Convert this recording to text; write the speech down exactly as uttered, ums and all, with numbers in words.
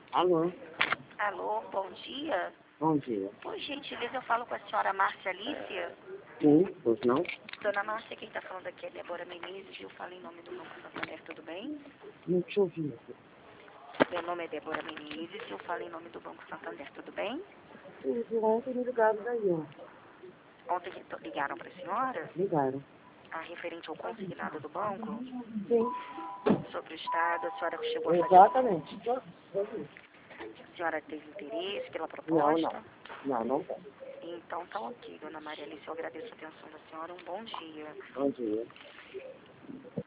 Alô? Alô, bom dia. Bom dia. Por gentileza, eu falo com a senhora Márcia Alicia. Sim, pois não? Dona Márcia, quem está falando aqui é Débora Menezes, eu falo em nome do Banco Santander, tudo bem? Não te ouvi. Meu nome é Débora Menezes, eu falo em nome do Banco Santander, tudo bem? Tudo, ontem me ligaram daí, ó. Ontem que to- ligaram para a senhora, Ligaram. a referente ao consignado do banco, Sim, sobre o estado, a senhora chegou a fazer... exatamente. A senhora teve interesse pela Não, proposta? não. Não, não tem. Então tá ok, Dona Maria Alice, eu agradeço a atenção da senhora, um bom dia. Bom dia.